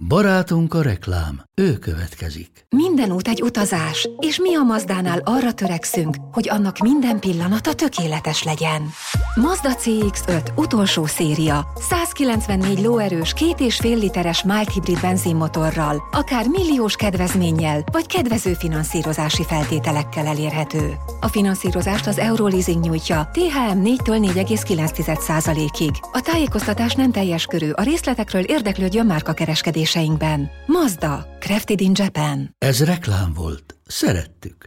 Barátunk a reklám, ő következik. Minden út egy utazás, és mi a Mazdánál arra törekszünk, hogy annak minden pillanata tökéletes legyen. Mazda CX-5 utolsó széria, 194 lóerős 2,5 literes mild hibrid benzinmotorral, akár milliós kedvezménnyel, vagy kedvező finanszírozási feltételekkel elérhető. A finanszírozást az Euroleasing nyújtja, THM 4-től 4,9%-ig. A tájékoztatás nem teljes körű, a részletekről érdeklődjön márkakereskedéseinkben. Mazda, crafted in Japan. Ez reklám volt. Szerettük.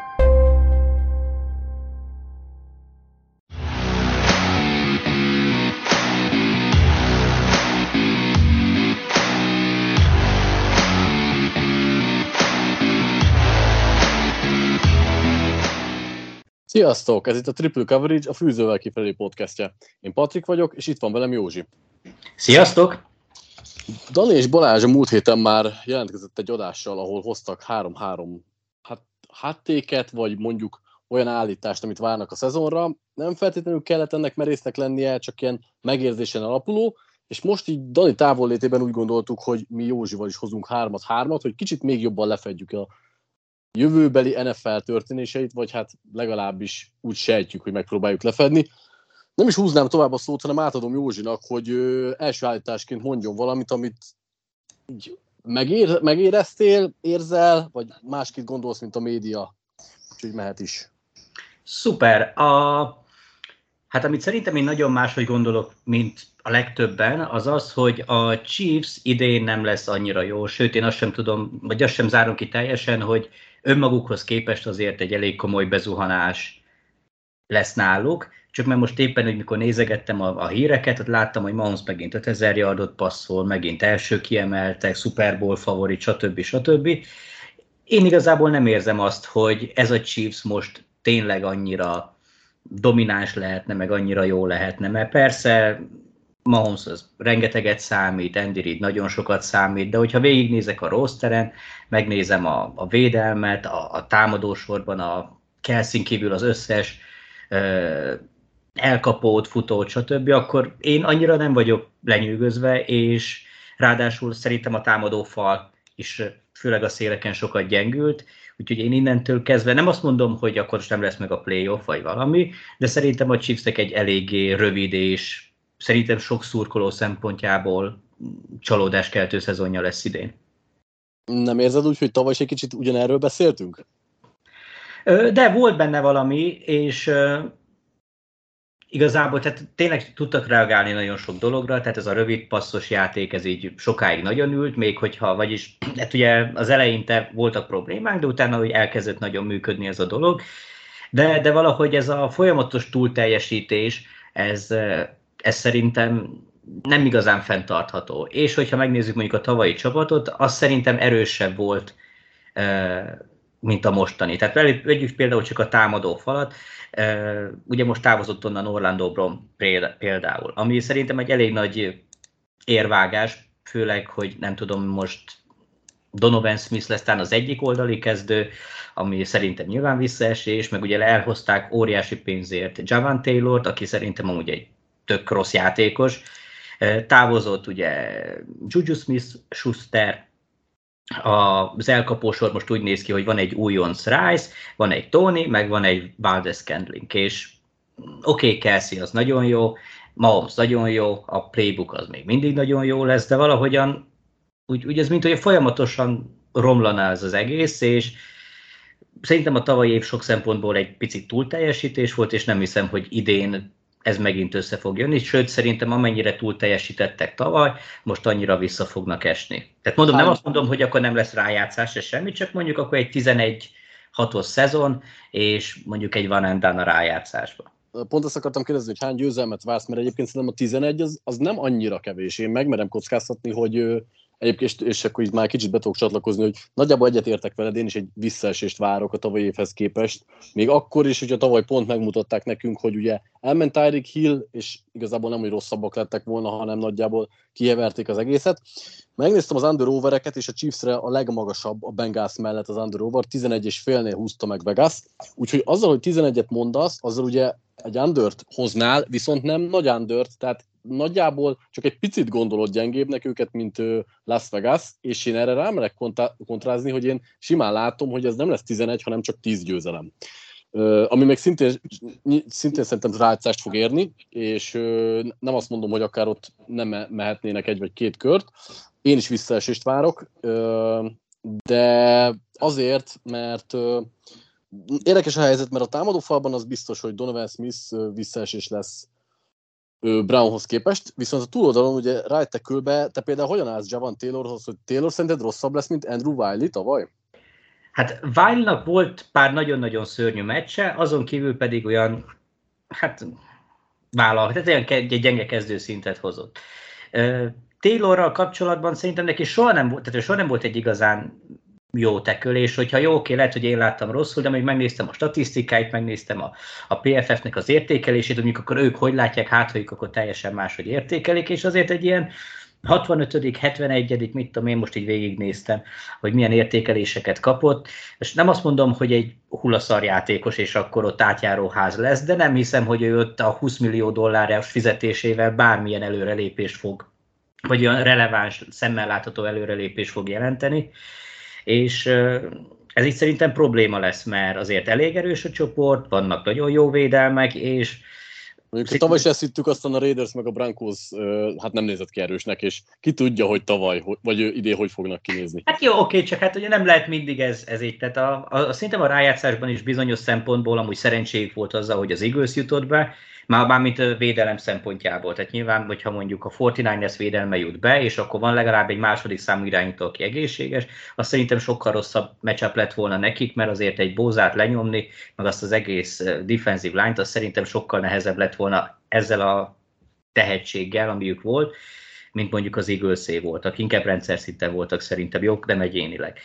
Sziasztok! Ez itt a Triple Coverage, a Fűzővel kifelé podcastja. Én Patrik vagyok, és itt van velem Józsi. Sziasztok! Dani és Balázs a múlt héten már jelentkezett egy adással, ahol hoztak 3-3 háttéket, vagy mondjuk olyan állítást, amit várnak a szezonra. Nem feltétlenül kellett ennek merésznek lennie, csak ilyen megérzésen alapuló, és most így Dani távollétében úgy gondoltuk, hogy mi Józsival is hozunk 3-3, hogy kicsit még jobban lefedjük a jövőbeli NFL történéseit, vagy hát legalábbis úgy sejtjük, hogy megpróbáljuk lefedni. Nem is húznám tovább a szót, hanem átadom Józsinak, hogy első állításként mondjon valamit, amit így megéreztél, érzel, vagy másképp gondolsz, mint a média. Úgyhogy mehet is. Szuper. Hát amit szerintem én nagyon máshogy gondolok, mint a legtöbben, az az, hogy a Chiefs idén nem lesz annyira jó, sőt én azt sem tudom, vagy azt sem zárom ki teljesen, hogy önmagukhoz képest azért egy elég komoly bezuhanás lesz náluk, csak mert most éppen, hogy mikor nézegettem a híreket, ott láttam, hogy Mahomes megint 5000 yardot passzol, megint első kiemeltek, Super Bowl favorit, stb. Én igazából nem érzem azt, hogy ez a Chiefs most tényleg annyira domináns lehetne, meg annyira jó lehetne, mert persze Mahomes az rengeteget számít, Andy Reid nagyon sokat számít, de hogyha végignézek a rosteren, megnézem a védelmet, a támadósorban a Kelce-n kívül az összes elkapót, futót, stb., akkor én annyira nem vagyok lenyűgözve, és ráadásul szerintem a támadófal is főleg a széleken sokat gyengült, úgyhogy én innentől kezdve nem azt mondom, hogy akkor most nem lesz meg a playoff vagy valami, de szerintem a Chiefsnek egy eléggé rövid és szerintem sok szurkoló szempontjából csalódáskeltő szezonja lesz idén. Nem érzed úgy, hogy tavaly is egy kicsit ugyanerről beszéltünk? De volt benne valami, és igazából tehát tényleg tudtak reagálni nagyon sok dologra, tehát ez a rövid passzos játék, ez így sokáig nagyon ült, még hogyha, vagyis hát ugye az eleinte voltak problémák, de utána hogy elkezdett nagyon működni ez a dolog, de valahogy ez a folyamatos túlteljesítés, ez szerintem nem igazán fenntartható. És hogyha megnézzük mondjuk a tavalyi csapatot, az szerintem erősebb volt, mint a mostani. Tehát vegyük például csak a támadó falat, ugye most távozott onnan Orlando Brown például, ami szerintem egy elég nagy érvágás, főleg, hogy nem tudom, most Donovan Smith lesz tán az egyik oldali kezdő, ami szerintem nyilván visszaesés, meg ugye elhozták óriási pénzért Javan Taylort, aki szerintem amúgy egy tök rossz játékos. Távozott ugye Juju Smith-Schuster, az elkapósor most úgy néz ki, hogy van egy újonc Rice, van egy Tony, meg van egy Valdez-Scantling, és oké, Kelce az nagyon jó, Mahomes nagyon jó, a playbook az még mindig nagyon jó lesz, de valahogyan úgy ez mint, hogy folyamatosan romlana ez az egész, és szerintem a tavalyi év sok szempontból egy picit túlteljesítés volt, és nem hiszem, hogy idén ez megint össze fog jönni, sőt szerintem amennyire túl teljesítettek tavaly, most annyira vissza fognak esni. Tehát mondom, nem azt mondom, hogy akkor nem lesz rájátszás se semmi, csak mondjuk akkor egy 11-6-os szezon, és mondjuk egy van and done a rájátszásba. Pont azt akartam kérdezni, hogy hány győzelmet vársz, mert egyébként szerintem a 11 az nem annyira kevés. Én megmerem kockáztatni, hogy egyébként, és akkor így már kicsit be tudok csatlakozni, hogy nagyjából egyetértek veled, én is egy visszaesést várok a tavalyi évhez képest. Még akkor is, hogyha tavaly pont megmutatták nekünk, hogy ugye elment Tyreek Hill, és igazából nem, hogy rosszabbak lettek volna, hanem nagyjából kiheverték az egészet. Megnéztem az under-overeket, és a Chiefsre a legmagasabb a Bengals mellett az under-over, 11,5-nél húzta meg Vegas. Úgyhogy azzal, hogy 11-et mondasz, azzal ugye egy undert hoznál, viszont nem nagy undert, tehát nagyjából csak egy picit gondolod gyengébbnek őket, mint Las Vegas, és én erre rámerek kontrázni, hogy én simán látom, hogy ez nem lesz 11, hanem csak 10 győzelem. Ami meg szintén szerintem rájátszást fog érni, és nem azt mondom, hogy akár ott nem mehetnének 1 vagy 2 kört. Én is visszaesést várok, de azért, mert érdekes a helyzet, mert a támadófalban az biztos, hogy Donovan Smith visszaesés lesz Brownhoz képest, viszont a túloldalon ugye right tackle-be, te például hogyan állsz Javon Taylorhoz, hogy Taylor szerinted rosszabb lesz, mint Andrew Wiley tavaly? Hát Wiley-nak volt pár nagyon-nagyon szörnyű meccse, azon kívül pedig olyan, tehát olyan egy gyenge kezdőszintet hozott. Taylorral kapcsolatban szerintem neki soha nem volt egy igazán jó tackle, és hogyha jó, oké, lehet, hogy én láttam rosszul, de még megnéztem a statisztikáit, megnéztem a PFF-nek az értékelését, hogy akkor ők hogy látják, hát, hogy akkor teljesen máshogy értékelik, és azért egy ilyen 65., 71., mit tudom én, most így végignéztem, hogy milyen értékeléseket kapott, és nem azt mondom, hogy egy hullaszar játékos, és akkor ott átjáróház lesz, de nem hiszem, hogy ő ott a $20 millió fizetésével bármilyen előrelépést fog, vagy olyan releváns, szemmel látható előrelépést fog jelenteni, és ez így szerintem probléma lesz, mert azért elég erős a csoport, vannak nagyon jó védelmek, és mondjuk tavaly is ezt hittük, aztán a Raiders meg a Broncos hát nem nézett ki erősnek, és ki tudja, hogy tavaly, vagy idén hogy fognak kinézni. Hát jó, oké, csak hát ugye nem lehet mindig ez így, tehát szerintem a rájátszásban is bizonyos szempontból amúgy szerencséjük volt azzal, hogy az Eagles jutott be, mármint a védelem szempontjából. Tehát nyilván, hogyha mondjuk a 49ers védelme jut be, és akkor van legalább egy második számú irányító, aki egészséges, azt szerintem sokkal rosszabb matchup lett volna nekik, mert azért egy Bózát lenyomni, meg azt az egész defensive line-t, azt szerintem sokkal nehezebb lett volna ezzel a tehetséggel, amiük volt, mint mondjuk az Eagles-é voltak. Inkább rendszer szinten voltak szerintem jók, nem egyénileg.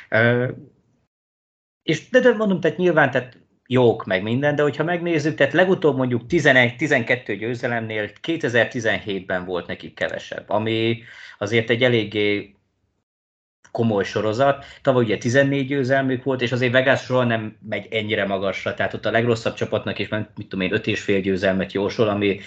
És de mondom, tehát nyilván, tehát jók meg minden, de hogyha megnézzük, tehát legutóbb mondjuk 11-12 győzelemnél 2017-ben volt nekik kevesebb, ami azért egy eléggé komoly sorozat. Tavaly ugye 14 győzelmük volt, és azért Vegas soha nem megy ennyire magasra, tehát ott a legrosszabb csapatnak is, mit tudom én, 5,5 győzelmet jósol, ami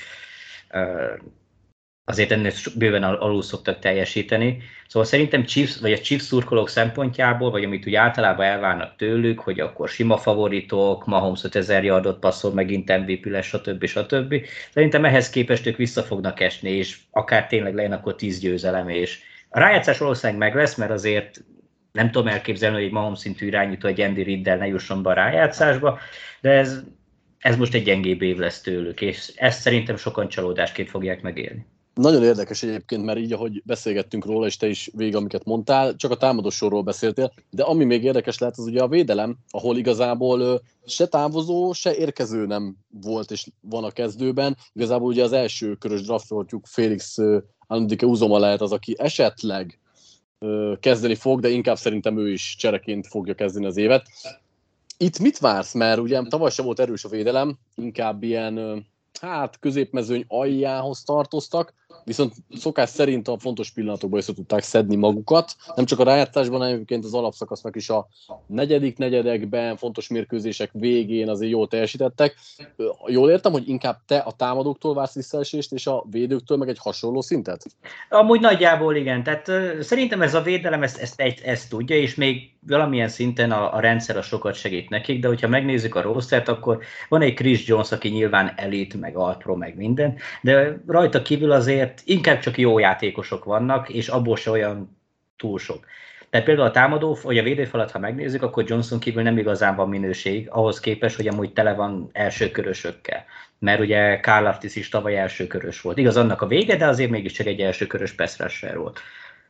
azért ennél bőven alul szoktak teljesíteni. Szóval szerintem Chiefs, vagy a Chiefs szurkolók szempontjából, vagy amit úgy általában elvárnak tőlük, hogy akkor sima favoritok, Mahomes 5000 yardot passzol, megint MVP lesz, stb. Szerintem ehhez képest ők vissza fognak esni, és akár tényleg legyen akkor 10 győzelem, és a rájátszás valószínűleg meg lesz, mert azért nem tudom elképzelni, hogy egy Mahomes szintű irányító egy Andy Riddel ne jusson be a rájátszásba, de ez most egy gyengébb év lesz tőlük, és ezt szerintem sokan csalódásként fogják megélni. Nagyon érdekes egyébként, mert így, ahogy beszélgettünk róla, és te is végig, amiket mondtál, csak a támadósorról beszéltél, de ami még érdekes lehet, az ugye a védelem, ahol igazából se távozó, se érkező nem volt, és van a kezdőben. Igazából ugye az első körös draftoltjuk Félix Anudike-Uzomah lehet az, aki esetleg kezdeni fog, de inkább szerintem ő is csereként fogja kezdeni az évet. Itt mit vársz? Mert ugye tavaly sem volt erős a védelem, inkább ilyen középmezőny aljához tartoztak, viszont szokás szerint a fontos pillanatokban össze tudták szedni magukat, nem csak a rájátszásban, hanem egyébként az alapszakasznak is a negyedik negyedekben, fontos mérkőzések végén azért jól teljesítettek. Jól értem, hogy inkább te a támadóktól vársz visszaesést, és a védőktől meg egy hasonló szintet? Amúgy nagyjából igen, tehát szerintem ez a védelem ezt tudja, és még valamilyen szinten a rendszer a sokat segít nekik, de hogyha megnézzük a rostert, akkor van egy Chris Jones, aki nyilván elit, meg alt-pro, meg minden, de rajta kívül azért inkább csak jó játékosok vannak, és abból se olyan túl sok. Tehát például a támadó, vagy a védőfalat, ha megnézzük, akkor Johnson kívül nem igazán van minőség, ahhoz képest, hogy amúgy tele van elsőkörösökkel. Mert ugye Karl Aftis is tavaly elsőkörös volt. Igaz, annak a vége, de azért mégiscsak egy elsőkörös pass rusher volt.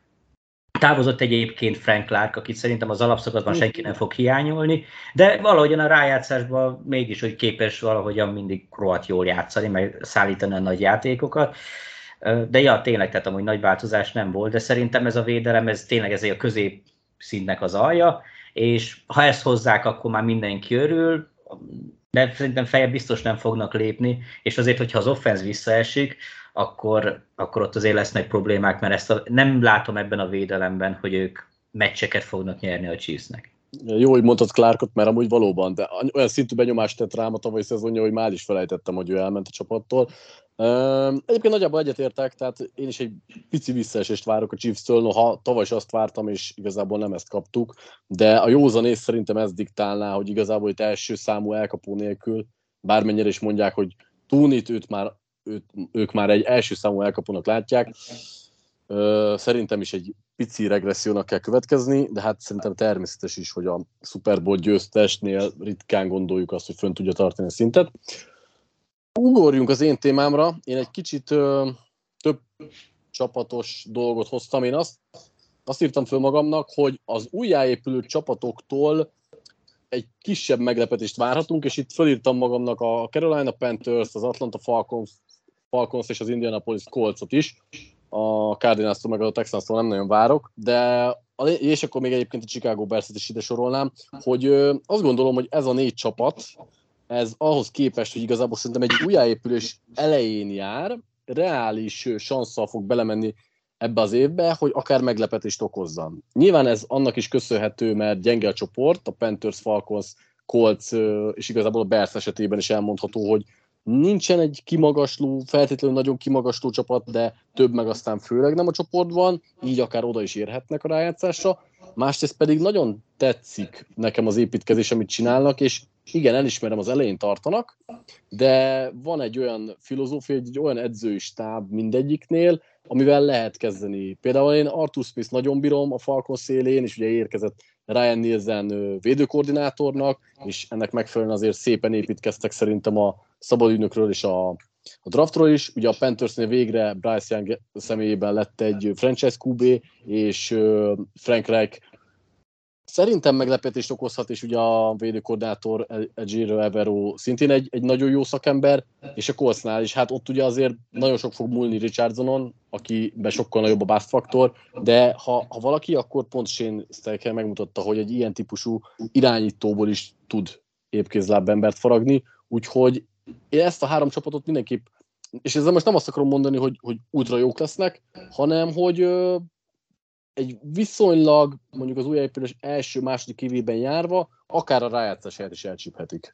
Távozott egyébként Frank Clark, akit szerintem az alapszakaszban senki nem fog hiányolni, de valahogyan a rájátszásban mégis, hogy képes valahogyan mindig rohadt jól játszani, meg szállítani a nagy játékokat. De ja, tényleg, tehát amúgy nagy változás nem volt, de szerintem ez a védelem, ez tényleg ez a középszintnek az alja, és ha ezt hozzák, akkor már mindenki örül, de szerintem feljebb biztos nem fognak lépni, és azért, hogyha az offense visszaesik, akkor ott azért lesznek problémák, mert nem látom ebben a védelemben, hogy ők meccseket fognak nyerni a Chiefsnek. Jó, hogy mondtad Clarkot, mert amúgy valóban, de olyan szintű benyomást tett rám a tavalyi szezonja, hogy már is felejtettem, hogy ő elment a csapattól. Egyébként nagyjából egyetértek, tehát én is egy pici visszaesést várok a Chiefs-től, noha tavaly is azt vártam, és igazából nem ezt kaptuk, de a józanész szerintem ez diktálná, hogy igazából itt első számú elkapó nélkül, bármennyire is mondják, hogy Tonit ők már egy első számú elkapónak látják, szerintem is egy pici regressziónak kell következni, de hát szerintem természetes is, hogy a Super Bowl győztesnél ritkán gondoljuk azt, hogy fönn tudja tartani a szintet. Ugorjunk az én témámra. Én egy kicsit több csapatos dolgot hoztam. Én azt írtam föl magamnak, hogy az újjáépülő csapatoktól egy kisebb meglepetést várhatunk, és itt fölírtam magamnak a Carolina Panthers, az Atlanta Falcons és az Indianapolis Coltsot is. A Cardinals-tól meg a Texans-tól nem nagyon várok, és akkor még egyébként a Chicago Bears-et is ide sorolnám, hogy azt gondolom, hogy ez a 4 csapat, ez ahhoz képest, hogy igazából szerintem egy újjáépülés elején jár, reális sansszal fog belemenni ebbe az évbe, hogy akár meglepetést okozzon. Nyilván ez annak is köszönhető, mert gyenge a csoport, a Panthers, Falcons, Colts és igazából a Bears esetében is elmondható, hogy nincsen egy kimagasló, feltétlenül nagyon kimagasló csapat, de több meg aztán főleg nem a csoportban, így akár oda is érhetnek a rájátszásra. Másrészt pedig nagyon tetszik nekem az építkezés, amit csinálnak, és igen, elismerem, az elején tartanak, de van egy olyan filozófia, egy olyan edzői stáb mindegyiknél, amivel lehet kezdeni. Például én Arthur Smith nagyon bírom a Falcons szélén, és ugye érkezett Ryan Nielsen védőkoordinátornak, és ennek megfelelően azért szépen építkeztek szerintem a szabadügynökről és a draftról is. Ugye a Panthersnél végre Bryce Young személyében lett egy franchise QB, és Frank Reich szerintem meglepetést okozhat, és ugye a védőkoordinátor Ejiro Evero szintén egy nagyon jó szakember, és a Coltsnál is, hát ott ugye azért nagyon sok fog múlni Richardsonon, akiben sokkal nagyobb a bust faktor, de ha valaki, akkor pont Shane Steichen megmutatta, hogy egy ilyen típusú irányítóból is tud épkézláb embert faragni, úgyhogy én ezt a 3 csapatot mindenképp, és ezzel most nem azt akarom mondani, hogy ultra jók lesznek, hanem hogy egy viszonylag, mondjuk az újjáépülés első-második évében járva, akár a rájátszás helyet is elcsíphetik.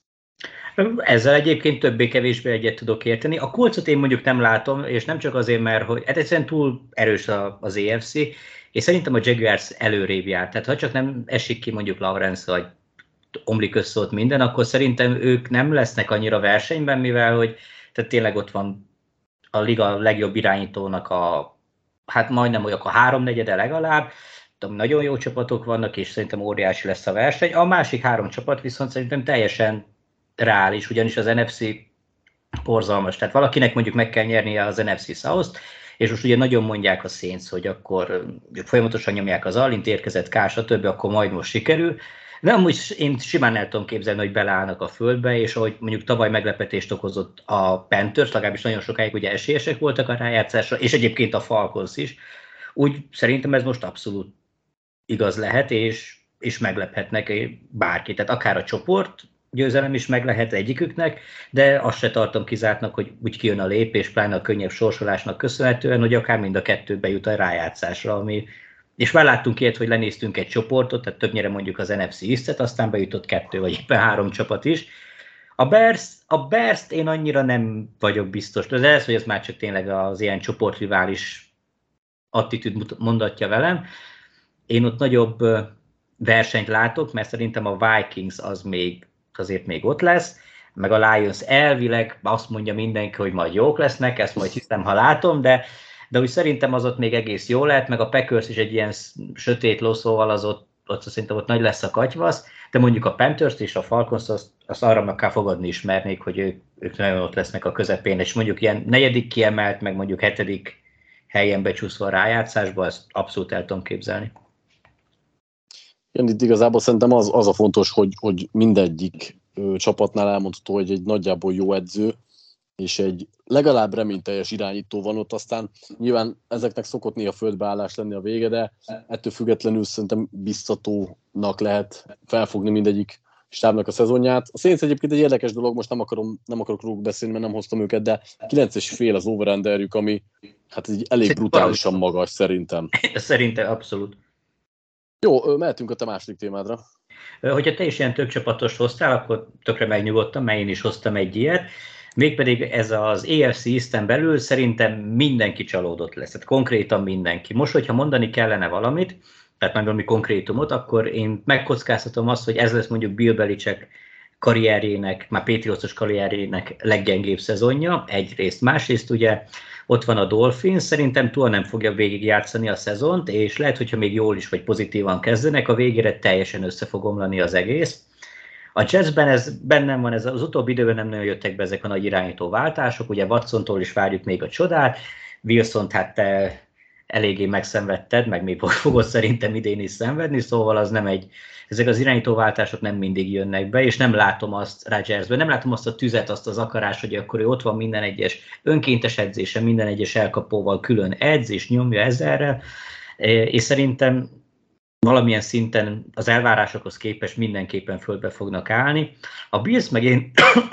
Ezzel egyébként többé-kevésbé egyet tudok érteni. A Coltsot én mondjuk nem látom, és nem csak azért, mert hogy egyszerűen túl erős az AFC, és szerintem a Jaguars előrébb jár. Tehát ha csak nem esik ki mondjuk Lawrence, vagy omlik össze ott minden, akkor szerintem ők nem lesznek annyira versenyben, mivel hogy tehát tényleg ott van a liga legjobb irányítónak hát majdnem olyan a 3/4 legalább, nagyon jó csapatok vannak, és szerintem óriási lesz a verseny. A másik 3 csapat viszont szerintem teljesen reális, ugyanis az NFC borzalmas. Tehát valakinek mondjuk meg kell nyernie az NFC South-t, és most ugye nagyon mondják a Saints, hogy akkor folyamatosan nyomják az Allint, érkezett K, stb., akkor majd most sikerül. De amúgy én simán el tudom képzelni, hogy beleállnak a földbe, és ahogy mondjuk tavaly meglepetést okozott a Panthers, legalábbis nagyon sokáig ugye esélyesek voltak a rájátszásra, és egyébként a Falcons is, úgy szerintem ez most abszolút igaz lehet, és meglephetnek bárki. Tehát akár a csoport győzelem is meg lehet egyiküknek, de azt se tartom kizártnak, hogy úgy kijön a lépés, pláne a könnyebb sorsolásnak köszönhetően, hogy akár mind a kettő bejut a rájátszásra, ami és már láttunk ilyet, hogy lenéztünk egy csoportot, tehát többnyire mondjuk az NFC East-et, aztán bejutott 2 vagy éppen 3 csapat is. A Bears-t én annyira nem vagyok biztos, de ez, hogy ez már csak tényleg az ilyen csoportrivális attitűd mondatja velem. Én ott nagyobb versenyt látok, mert szerintem a Vikings azért még ott lesz, meg a Lions elvileg azt mondja mindenki, hogy majd jók lesznek, ezt majd hiszem, ha látom, de úgy szerintem az ott még egész jó lehet, meg a Packers is egy ilyen sötét ló, szóval az ott szerintem ott nagy lesz a katyvasz, de mondjuk a Panthers és a Falcons azt arra meg kell fogadni ismernék, hogy ők nagyon ott lesznek a közepén, és mondjuk ilyen 4. kiemelt, meg mondjuk 7. helyen becsúszva a rájátszásba, ezt abszolút el tudom képzelni. Igen, itt igazából szerintem az a fontos, hogy mindegyik csapatnál elmondható, hogy egy nagyjából jó edző, és egy legalább reményteljes irányító van ott, aztán nyilván ezeknek szokott néha földbeállás lenni a vége, de ettől függetlenül szerintem biztatónak lehet felfogni mindegyik stábnak a szezonját. A Saints egyébként egy érdekes dolog, most nem akarok róluk beszélni, mert nem hoztam őket, de 9,5 az over-underjük, ami hát egy elég brutálisan magas szerintem. Szerintem abszolút. Jó, mehetünk a te második témádra. Hogyha te is ilyen több csapatos hoztál, akkor tökre megnyugodtam, mert én is hoztam egy ilyet. Mégpedig ez az AFC East-en belül szerintem mindenki csalódott lesz, tehát konkrétan mindenki. Most, hogyha mondani kellene valamit, tehát már valami konkrétumot, akkor én megkockáztatom azt, hogy ez lesz mondjuk Bill Belichick karrierjének, már Patriots-os karrierjének leggyengébb szezonja, egyrészt. Másrészt ugye ott van a Dolphins, szerintem túl nem fogja végigjátszani a szezont, és lehet, hogyha még jól is vagy pozitívan kezdenek, a végére teljesen össze fog omlani az egész. A Jetsben ez bennem van, ez az utóbbi időben nem nagyon jöttek be ezek a nagy irányító váltások, ugye Watsontól is várjuk még a csodát, Wilsont hát te eléggé megszenvedted, meg még fogod szerintem idén is szenvedni, szóval az nem ezek az irányítóváltások nem mindig jönnek be, és nem látom azt Rodgersben, nem látom azt a tüzet, azt az akarást, hogy akkor ő ott van minden egyes önkéntes edzésen, minden egyes elkapóval külön edz, és nyomja ezerrel, és szerintem valamilyen szinten az elvárásokhoz képest mindenképpen földbe fognak állni. A Bills meg én,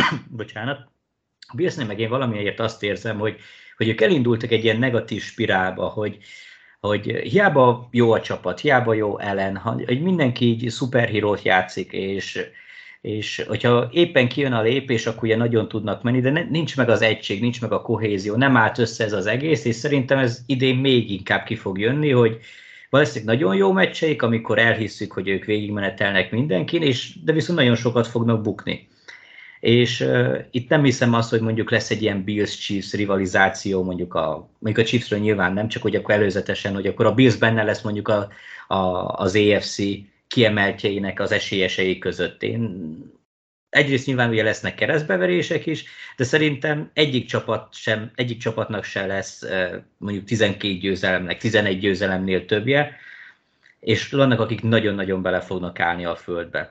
meg én valamiért azt érzem, hogy ők elindultak egy ilyen negatív spirálba, hogy hiába jó a csapat, hiába jó ellen, hogy mindenki így szuperhírót játszik, és hogyha éppen kijön a lépés, akkor ugye nagyon tudnak menni, de nincs meg az egység, nincs meg a kohézió, nem állt össze ez az egész, és szerintem ez idén még inkább ki fog jönni, hogy valószínűleg nagyon jó meccseik, amikor elhisszük, hogy ők végigmenetelnek mindenkin, de viszont nagyon sokat fognak bukni. És itt nem hiszem azt, hogy mondjuk lesz egy ilyen Bills-Chiefs rivalizáció, mondjuk a Chiefsről nyilván nem, csak hogy akkor előzetesen, hogy akkor a Bills benne lesz mondjuk az AFC kiemeltjeinek az esélyesei között. Egyrészt nyilván ugye lesznek keresztbeverések is, de szerintem egyik csapatnak se lesz mondjuk 12 győzelemnek, 11 győzelemnél többje, és vannak, akik nagyon-nagyon bele fognak állni a földbe.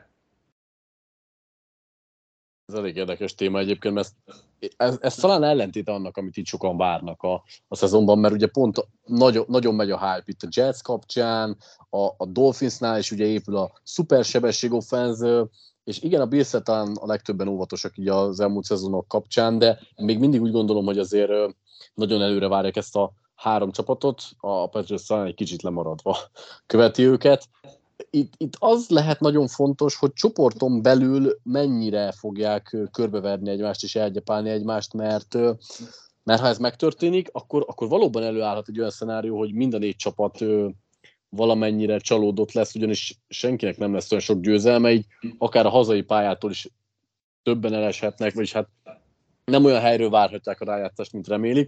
Ez elég érdekes téma egyébként, mert ez talán ellentét annak, amit itt sokan várnak a szezonban, mert ugye pont nagyon megy a hype itt a Jets kapcsán, a Dolphinsnál is ugye épül a szupersebesség offense, és igen, a Bills talán a legtöbben óvatosak így az elmúlt szezonok kapcsán, de még mindig úgy gondolom, hogy azért nagyon előre várják ezt a három csapatot, a Patriots talán egy kicsit lemaradva követi őket. Itt az lehet nagyon fontos, hogy csoporton belül mennyire fogják körbeverni egymást és elgyepálni egymást, mert ha ez megtörténik, akkor valóban előállhat egy olyan szenárió, hogy minden 4 csapat valamennyire csalódott lesz, ugyanis senkinek nem lesz olyan sok győzelme, így akár a hazai pályától is többen eleshetnek, vagyis hát nem olyan helyről várhatják a rájátszást, mint remélik.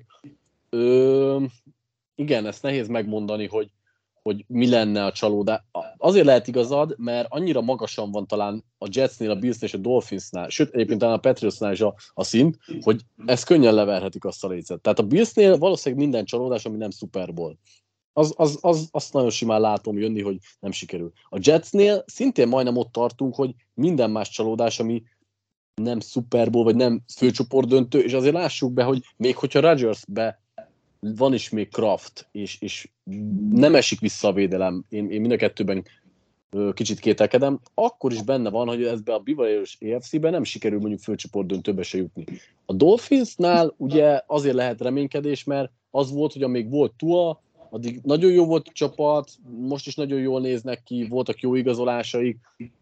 Igen, ezt nehéz megmondani, hogy mi lenne a csalódás. Azért lehet igazad, mert annyira magasan van talán a Jetsnél, a Billsnél és a Dolphinsnál, sőt, egyébként talán a Patriotsnál is a szint, hogy ezt könnyen leverhetik azt a lécet. Tehát a Billsnél valószínűleg minden csalódás, ami nem Super Bowl. Azt nagyon simán látom jönni, hogy nem sikerül. A Jetsnél szintén majdnem ott tartunk, hogy minden más csalódás, ami nem Super Bowl, vagy nem főcsoportdöntő, és azért lássuk be, hogy még hogyha Rodgersbe van is még Kraft, és nem esik vissza a védelem, én mind a kettőben kicsit kételkedem, akkor is benne van, hogy ezbe a bivalérős EFC-ben nem sikerül mondjuk főcsoportdöntőbe se jutni. A Dolphinsnál ugye azért lehet reménykedés, mert az volt, hogy amíg volt Tua, addig nagyon jó volt a csapat, most is nagyon jól néznek ki, voltak jó igazolásaik,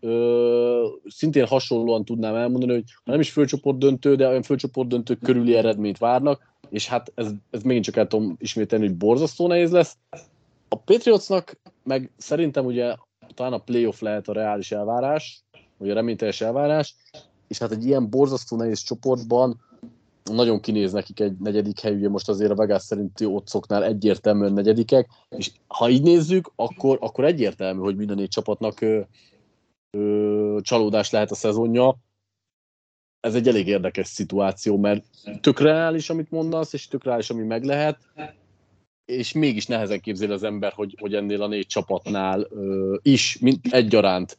szintén hasonlóan tudnám elmondani, hogy ha nem is főcsoportdöntő, de olyan főcsoportdöntő körüli eredményt várnak, és hát ez megint csak el tudom ismételni, hogy borzasztó nehéz lesz. A Patriotsnak meg szerintem ugye talán a playoff lehet a reális elvárás, vagy a reményteljes elvárás, és hát egy ilyen borzasztó nehéz csoportban nagyon kinéz nekik egy negyedik hely, ugye most azért a Vegas szerinti oddsoknál egyértelműen negyedikek, és ha így nézzük, akkor egyértelmű, hogy minden 4 csapatnak csalódás lehet a szezonja. Ez egy elég érdekes szituáció, mert tök reális, amit mondasz, és tök reális, ami meg lehet, és mégis nehezen képzel az ember, hogy ennél a 4 csapatnál is egyaránt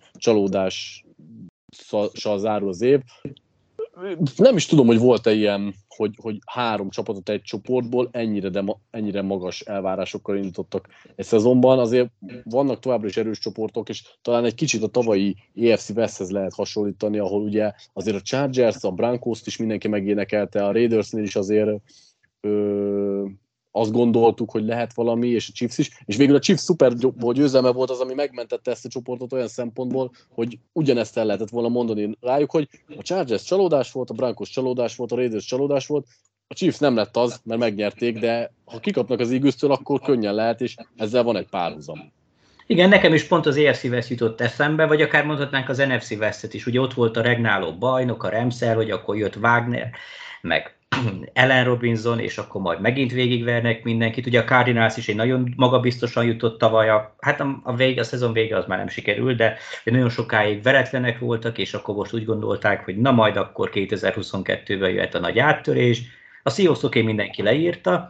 csalódással zárul az év. Nem is tudom, hogy volt-e ilyen, hogy 3 csapatot egy csoportból ennyire magas elvárásokkal indítottak egy szezonban. Azért vannak továbbra is erős csoportok, és talán egy kicsit a tavalyi AFC Westhez lehet hasonlítani, ahol ugye azért a Chargers, a Broncos-t is mindenki megénekelte, a Raidersnél is azért azt gondoltuk, hogy lehet valami, és a Chiefs is, és végül a Chiefs Super Bowl győzelme volt az, ami megmentette ezt a csoportot olyan szempontból, hogy ugyanezt el lehetett volna mondani rájuk, hogy a Chargers csalódás volt, a Broncos csalódás volt, a Raiders csalódás volt, a Chiefs nem lett az, mert megnyerték, de ha kikapnak az Eagles-től, akkor könnyen lehet, és ezzel van egy párhuzam. Igen, nekem is pont az AFC West jutott eszembe, vagy akár mondhatnánk az NFC Westet is. Ugye ott volt a regnáló bajnok, a Ramsel, hogy akkor jött Wagner, meg Allen Robinson, és akkor majd megint végigvernek mindenkit. Ugye a Cardinals is egy nagyon magabiztosan jutott tavaly, a szezon vége az már nem sikerült, de nagyon sokáig veretlenek voltak, és akkor most úgy gondolták, hogy na majd akkor 2022-ben jöhet a nagy áttörés. A Seahawks mindenki leírta,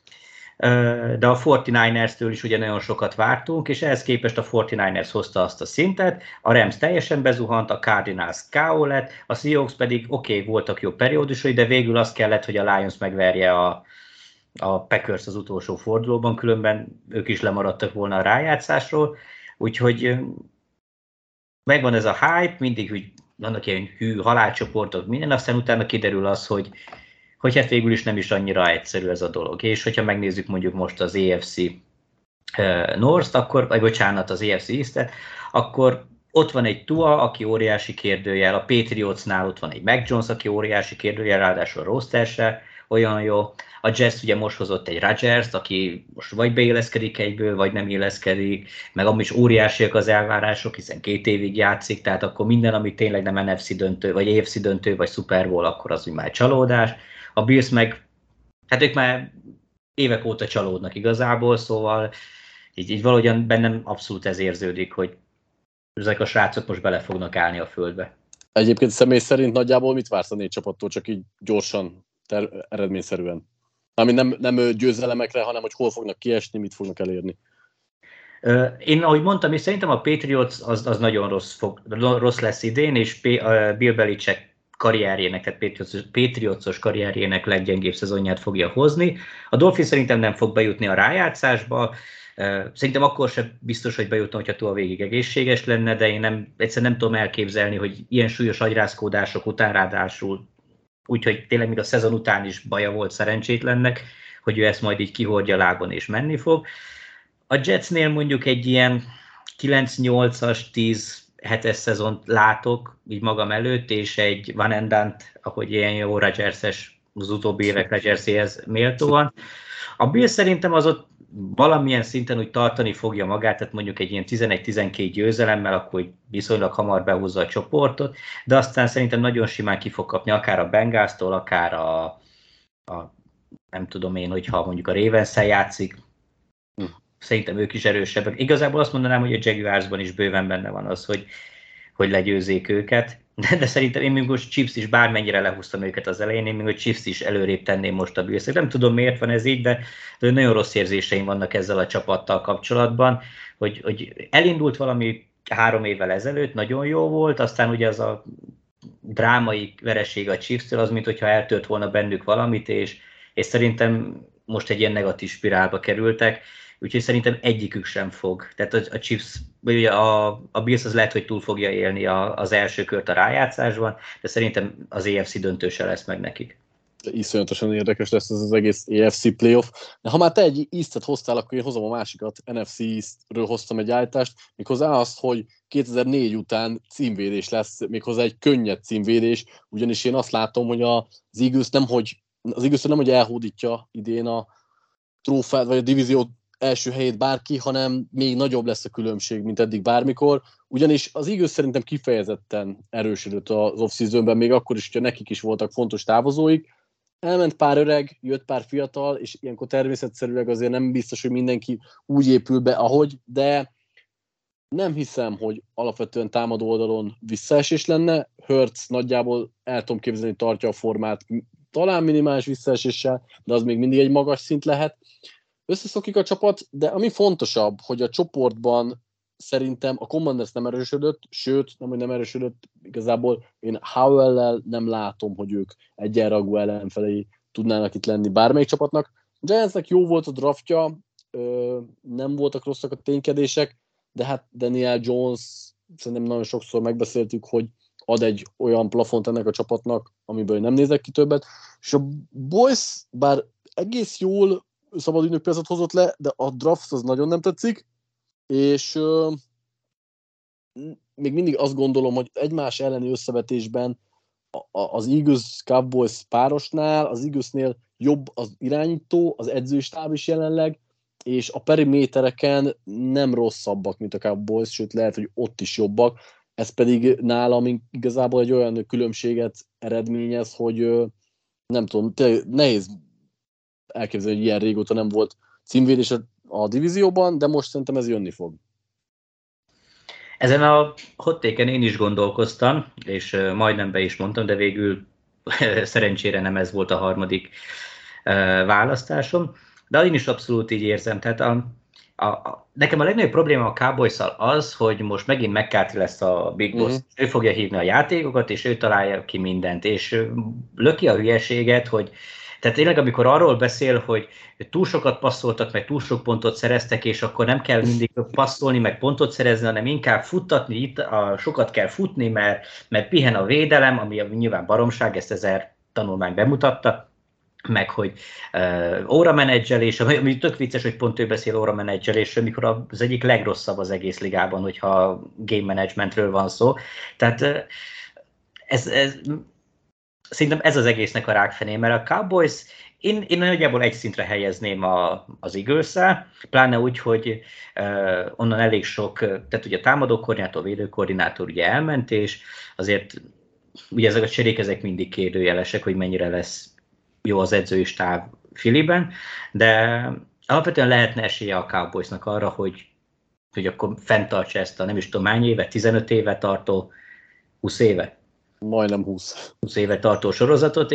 de a 49ers-től is ugye nagyon sokat vártunk, és ehhez képest a 49ers hozta azt a szintet, a Rams teljesen bezuhant, a Cardinals K.O. lett, a Seahawks pedig voltak jó periódusai, de végül az kellett, hogy a Lions megverje a Packers az utolsó fordulóban, különben ők is lemaradtak volna a rájátszásról, úgyhogy megvan ez a hype, mindig hogy vannak ilyen hű halálcsoportok, minden, aztán utána kiderül az, hogy hát végül is nem is annyira egyszerű ez a dolog. És hogyha megnézzük mondjuk most az AFC North-t, az AFC East-et, akkor ott van egy Tua, aki óriási kérdőjel, a Patriotsnál ott van egy Mac Jones, aki óriási kérdőjel, ráadásul a roster se olyan jó. A Jets ugye most hozott egy Rodgers-t, aki most vagy beilleszkedik egyből, vagy nem illeszkedik, meg amúgy is óriásiak az elvárások, hiszen 2 évig játszik, tehát akkor minden, ami tényleg nem NFC döntő, vagy AFC döntő, vagy Super Bowl, akkor az úgy már csalódás. A Bills meg, hát ők már évek óta csalódnak igazából, szóval így valahogyan bennem abszolút ez érződik, hogy ezek a srácok most bele fognak állni a földbe. Egyébként személy szerint nagyjából mit vársz a 4 csapattól, csak így gyorsan, eredményszerűen? Ami nem győzelemekre, hanem hogy hol fognak kiesni, mit fognak elérni. Én, ahogy mondtam, és szerintem a Patriots az nagyon rossz lesz idén, és Bill Belichick karrierjének, tehát Patriotsos karrierjének leggyengébb szezonját fogja hozni. A Dolphins szerintem nem fog bejutni a rájátszásba, szerintem akkor sem biztos, hogy bejutna, hogyha túl végig egészséges lenne, de én egyszerűen nem tudom elképzelni, hogy ilyen súlyos agyrázkódások után ráadásul, úgyhogy tényleg még a szezon után is baja volt szerencsétlennek, hogy ő ezt majd így kihordja lábon és menni fog. A Jetsnél mondjuk egy ilyen 9-8-as, 10-7-es szezont látok így magam előtt, és egy Van Endant, ahogy ilyen jó Rodgers-es, az utóbbi évek Rodgerséhez méltóan. A Bill szerintem az ott valamilyen szinten úgy tartani fogja magát, tehát mondjuk egy ilyen 11-12 győzelemmel, akkor viszonylag hamar behúzza a csoportot, de aztán szerintem nagyon simán ki fog kapni akár a Bengalstól, akár a nem tudom én, hogyha mondjuk a Ravens-szel játszik, szerintem ők is erősebbek. Igazából azt mondanám, hogy a Jaguarsban is bőven benne van az, hogy legyőzzék őket, de szerintem én még most Chiefs is, bármennyire lehúztam őket az elején, én még a Chiefs is előrébb tenném most a Bills-et. Nem tudom, miért van ez így, de nagyon rossz érzéseim vannak ezzel a csapattal kapcsolatban, hogy elindult valami 3 évvel ezelőtt, nagyon jó volt, aztán ugye az a drámai vereség a Chiefs-től, az, mintha eltört volna bennük valamit, és szerintem most egy ilyen negatív spirálba kerültek, úgyhogy szerintem egyikük sem fog. Tehát a Chiefs, vagy ugye a Bills az lehet, hogy túl fogja élni az első kört a rájátszásban, de szerintem az AFC döntőse lesz meg nekik. De iszonyatosan érdekes lesz ez az egész AFC playoff. De ha már te egy East-et hoztál, akkor én hozom a másikat. NFC East-ről hoztam egy állítást, méghozzá azt, hogy 2004 után címvédés lesz, méghozzá egy könnyed címvédés, ugyanis én azt látom, hogy az Eagles nem, hogy elhódítja idén a trófát, vagy a divízió első helyét bárki, hanem még nagyobb lesz a különbség, mint eddig bármikor, ugyanis az Eagles szerintem kifejezetten erősödött az off-seasonben, még akkor is, hogyha nekik is voltak fontos távozóik. Elment pár öreg, jött pár fiatal, és ilyenkor természetszerűleg azért nem biztos, hogy mindenki úgy épül be, ahogy, de nem hiszem, hogy alapvetően támadó oldalon visszaesés lenne. Hurts nagyjából el tudom képzelni, tartja a formát, talán minimális visszaeséssel, de az még mindig egy magas szint lehet. Összeszokik a csapat, de ami fontosabb, hogy a csoportban szerintem a Commanders nem erősödött, sőt, nem erősödött, igazából én Howell-lel nem látom, hogy ők egyenrangú ellenfelei tudnának itt lenni bármelyik csapatnak. A Giantsnek jó volt a draftja, nem voltak rosszak a ténykedések, de hát Daniel Jones, szerintem nagyon sokszor megbeszéltük, hogy ad egy olyan plafont ennek a csapatnak, amiből nem nézek ki többet, és a Boys bár egész jól szabad ügynök piacot hozott le, de a draft az nagyon nem tetszik, és még mindig azt gondolom, hogy egymás elleni összevetésben az Eagles-Cowboys párosnál, az Eaglesnél jobb az irányító, az edzőstáb is jelenleg, és a perimétereken nem rosszabbak, mint a Cowboys, sőt lehet, hogy ott is jobbak. Ez pedig nálam igazából egy olyan különbséget eredményez, hogy nem tudom, nehéz elképzelni, hogy ilyen régóta nem volt címvédés a divízióban, de most szerintem ez jönni fog. Ezen a hot take-en én is gondolkoztam, és majdnem be is mondtam, de végül szerencsére nem ez volt a harmadik választásom, de én is abszolút így érzem. Tehát nekem a legnagyobb probléma a Cowboys-szal az, hogy most megint McCarthy lesz a Big Boss. Ő fogja hívni a játékokat, és ő találja ki mindent, és löki a hülyeséget, hogy tehát tényleg, amikor arról beszél, hogy túl sokat passzoltak, meg túl sok pontot szereztek, és akkor nem kell mindig passzolni, meg pontot szerezni, hanem inkább futtatni, itt sokat kell futni, mert pihen a védelem, ami nyilván baromság, ezt 1000 tanulmány bemutatta, meg hogy óramenedzselés, ami tök vicces, hogy pont ő beszél óramenedzselésről, mikor az egyik legrosszabb az egész ligában, hogyha game managementről van szó. Tehát szerintem ez az egésznek a rákfené, mert a Cowboys, én nagyjából egy szintre helyezném az Eagles-szel, pláne úgy, hogy onnan elég sok, tehát ugye a támadókoordinátor, védőkoordinátor ugye elment, és azért ugye ezek a cserék, ezek mindig kérdőjelesek, hogy mennyire lesz jó az edzői stáb Phillyben, de alapvetően lehetne esélye a Cowboysnak arra, hogy akkor fenntartsa ezt a nem is tudom hány éve, 15 éve tartó, 20 éve? Majdnem 20 éve tartó sorozatot,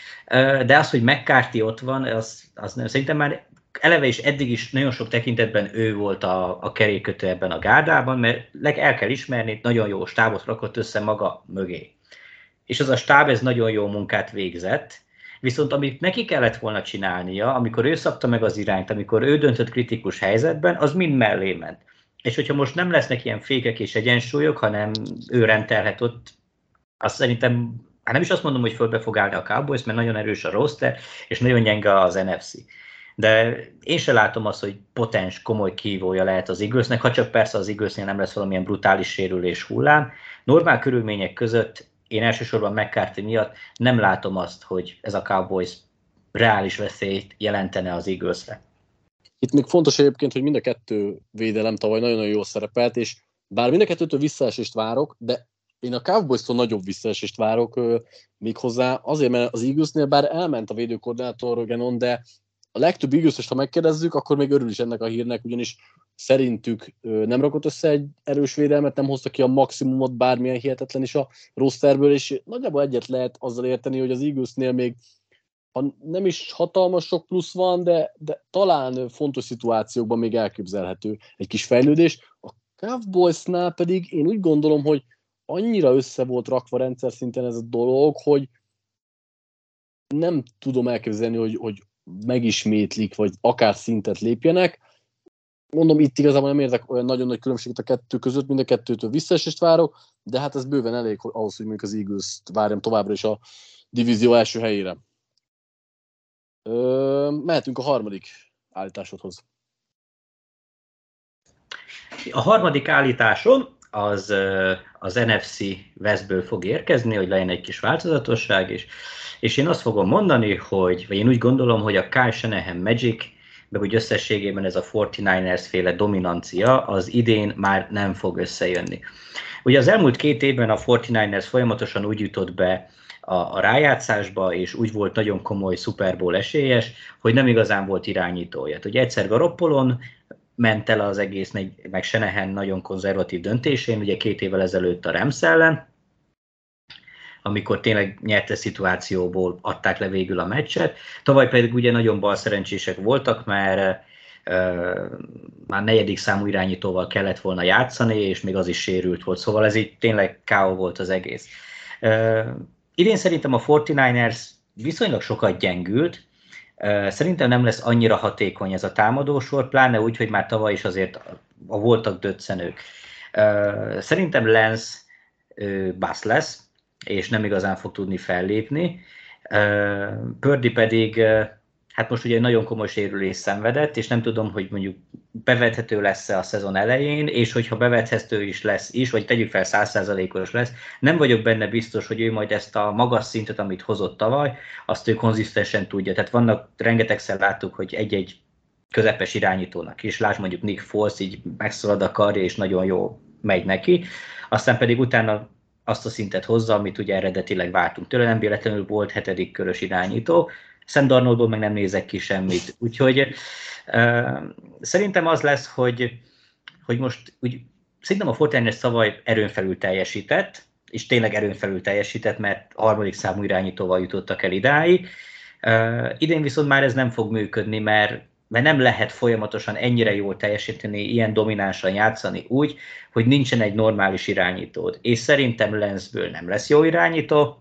de az, hogy McCarthy ott van, az nem. Szerintem már eleve is eddig is nagyon sok tekintetben ő volt a kerékkötő ebben a gárdában, mert el kell ismerni, nagyon jó stábot rakott össze maga mögé. És az a stáb ez nagyon jó munkát végzett, viszont amit neki kellett volna csinálnia, amikor ő szabta meg az irányt, amikor ő döntött kritikus helyzetben, az mind mellé ment. És hogyha most nem lesznek ilyen fékek és egyensúlyok, hanem ő rendelhet ott, azt szerintem, nem is azt mondom, hogy fölbe fog állni a Cowboys, mert nagyon erős a roster, és nagyon gyenge az NFC. De én se látom azt, hogy potens, komoly kihívója lehet az Eaglesnek, ha csak persze az Eaglesnél nem lesz valamilyen brutális sérülés hullám. Normál körülmények között én elsősorban McCarthy miatt nem látom azt, hogy ez a Cowboys reális veszélyt jelentene az Eaglesre. Itt még fontos egyébként, hogy mind a kettő védelem tavaly nagyon-nagyon jól szerepelt, és bár mind a kettőtől visszaesést várok, de én a Cowboys-tól nagyobb visszaesést várok még hozzá, azért, mert az Eaglesnél bár elment a védőkoordinátor Gannon, de a legtöbb Eagles-est, ha megkérdezzük, akkor még örül is ennek a hírnek, ugyanis szerintük nem rakott össze egy erős védelmet, nem hozta ki a maximumot, bármilyen hihetetlen is a rosterből, és nagyjából egyet lehet azzal érteni, hogy az Eaglesnél még nem is hatalmas sok plusz van, de talán fontos szituációkban még elképzelhető egy kis fejlődés. A Cowboysnál pedig én úgy gondolom, hogy annyira össze volt rakva rendszer szinten ez a dolog, hogy nem tudom elképzelni, hogy megismétlik, vagy akár szintet lépjenek. Mondom, itt igazából nem érzek olyan nagyon nagy különbséget a kettő között, mind a kettőtől visszaesést várok, de hát ez bőven elég ahhoz, hogy mondjuk az Eagles-t várjam továbbra is a divízió első helyére. Mehetünk a harmadik állításodhoz. A harmadik állításom az NFC Westből fog érkezni, hogy legyen egy kis változatosság is. És én azt fogom mondani, vagy én úgy gondolom, hogy a Kyle Shanahan Magic, meg úgy összességében ez a 49ers féle dominancia az idén már nem fog összejönni. Ugye az elmúlt 2 évben a 49ers folyamatosan úgy jutott be a rájátszásba, és úgy volt nagyon komoly Super Bowl esélyes, hogy nem igazán volt irányítója. Ugye egyszer Garoppolon ment el az egész, meg Shanahan nagyon konzervatív döntésén, ugye 2 évvel ezelőtt a Rams ellen, amikor tényleg nyertes szituációból adták le végül a meccset. Tavaly pedig ugye nagyon balszerencsések voltak, mert már 4. számú irányítóval kellett volna játszani, és még az is sérült volt, szóval ez így tényleg K.O. volt az egész. Idén szerintem a 49ers viszonylag sokat gyengült, szerintem nem lesz annyira hatékony ez a támadósor, pláne úgy, hogy már tavaly is azért voltak döccenők. Szerintem Lance basz lesz, és nem igazán fog tudni fellépni. Purdy pedig hát most ugye nagyon komoly sérülés szenvedett, és nem tudom, hogy mondjuk bevethető lesz-e a szezon elején, és hogyha bevethető is lesz is, vagy tegyük fel 100%-os lesz, nem vagyok benne biztos, hogy ő majd ezt a magas szintet, amit hozott tavaly, azt ő konzisztensen tudja. Tehát vannak, rengetegszer láttuk, hogy egy-egy közepes irányítónak is, lásd mondjuk Nick Foles így megszalad a karja, és nagyon jól megy neki, aztán pedig utána azt a szintet hozza, amit ugye eredetileg vártunk tőle, nem véletlenül volt 7. körös irányító, Sam Darnoldból meg nem nézek ki semmit. Úgyhogy szerintem az lesz, hogy most szerintem a 49ers tavaly erőn felül teljesített, és tényleg erőn felül teljesített, mert a 3. számú irányítóval jutottak el idáig. Idén viszont már ez nem fog működni, mert nem lehet folyamatosan ennyire jól teljesíteni, ilyen dominánsan játszani úgy, hogy nincsen egy normális irányítód. És szerintem Lenzből nem lesz jó irányító.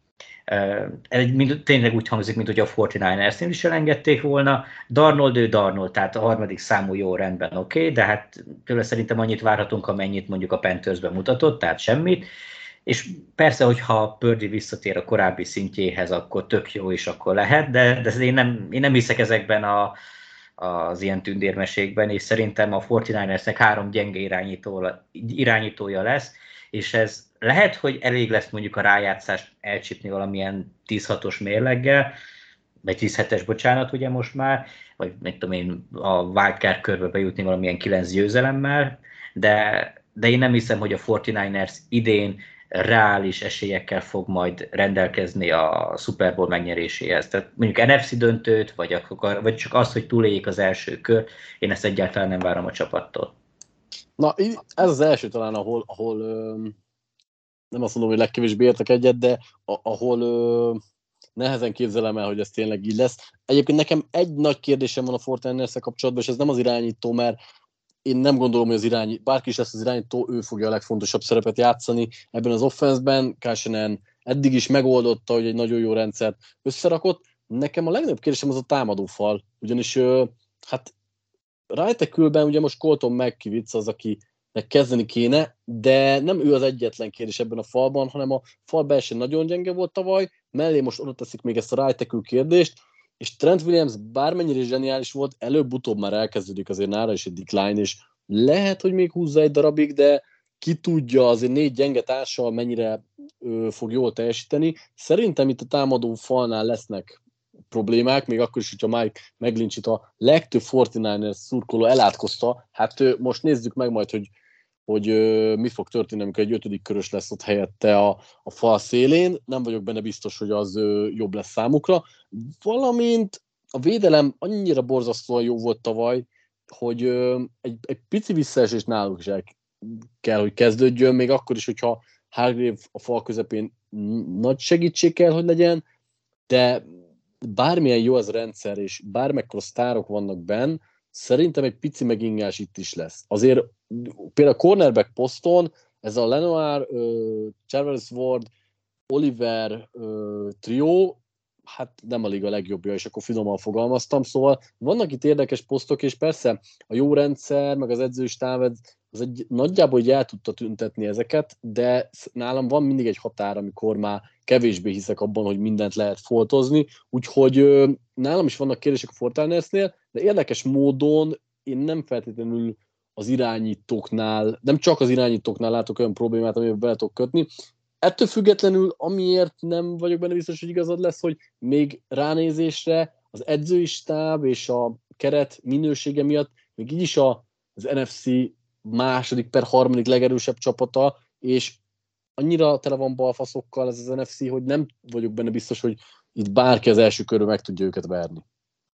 Tényleg úgy hangzik, mint hogy a 49ers-nél is elengedték volna. Darnold, tehát a 3. számú jó rendben, oké, de hát tőle szerintem annyit várhatunk, amennyit mondjuk a Panthersben mutatott, tehát semmit. És persze, hogyha Purdy visszatér a korábbi szintjéhez, akkor tök jó is akkor lehet, de én nem hiszek ezekben az ilyen tündérmeségben, és szerintem a 49ersnek 3 gyenge irányítója lesz, és ez lehet, hogy elég lesz mondjuk a rájátszást elcsípni valamilyen 10-6-os mérleggel, vagy 10-7-es, bocsánat, ugye most már, vagy nem tudom én, a wildcard körbe bejutni valamilyen 9 győzelemmel, de én nem hiszem, hogy a 49ers idén reális esélyekkel fog majd rendelkezni a Super Bowl megnyeréséhez. Tehát mondjuk NFC döntőt, vagy csak az, hogy túléljék az első kör, én ezt egyáltalán nem várom a csapattól. Na, ez az első talán, ahol nem azt mondom, hogy legkevésbé értek egyet, de ahol nehezen képzelem el, hogy ez tényleg így lesz. Egyébként nekem egy nagy kérdésem van a 49ers-szel kapcsolatban, és ez nem az irányító, mert én nem gondolom, hogy bárki is lesz az irányító, ő fogja a legfontosabb szerepet játszani ebben az offenszben. Kásenen eddig is megoldotta, hogy egy nagyon jó rendszert összerakott. Nekem a legnagyobb kérdésem az a támadófal, ugyanis hát right-tackle-ben ugye most Colton McKivitz az, akinek kezdeni kéne, de nem ő az egyetlen kérdés ebben a falban, hanem a fal belső nagyon gyenge volt tavaly, mellé most oda teszik még ezt a right-tackle kérdést, és Trent Williams bármennyire zseniális volt, előbb-utóbb már elkezdődik azért nála is egy decline, és lehet, hogy még húzza egy darabig, de ki tudja, azért 4 gyenge társal mennyire fog jól teljesíteni. Szerintem itt a támadó falnál lesznek problémák, még akkor is, hogyha Mike McGlinchey-t a legtöbb 49ers szurkoló elátkozta. Hát most nézzük meg majd, hogy mi fog történni, amikor egy 5. körös lesz ott helyette a fal szélén. Nem vagyok benne biztos, hogy az jobb lesz számukra. Valamint a védelem annyira borzasztóan jó volt tavaly, hogy egy pici visszaesés náluk is el kell, hogy kezdődjön, még akkor is, hogyha Hargrave a fal közepén nagy segítség kell, hogy legyen, de bármilyen jó az rendszer, és bármekkora sztárok vannak benn, szerintem egy pici megingás itt is lesz. Azért például a cornerback poszton ez a Lenoir, Charles Ward, Oliver trió, hát nem a liga legjobbja, és akkor finoman fogalmaztam, szóval vannak itt érdekes posztok, és persze a jó rendszer, meg az edzőstáv, az nagyjából így el tudta tüntetni ezeket, de nálam van mindig egy határ, amikor már kevésbé hiszek abban, hogy mindent lehet foltozni, úgyhogy nálam is vannak kérdések a 49ersnél, de érdekes módon én nem feltétlenül az irányítóknál, nem csak az irányítóknál látok olyan problémát, amivel bele tudok kötni. Ettől függetlenül, amiért nem vagyok benne biztos, hogy igazad lesz, hogy még ránézésre az edzői stáb és a keret minősége miatt még így is az NFC második/harmadik legerősebb csapata, és annyira tele van balfaszokkal ez az NFC, hogy nem vagyok benne biztos, hogy itt bárki az első körben meg tudja őket verni.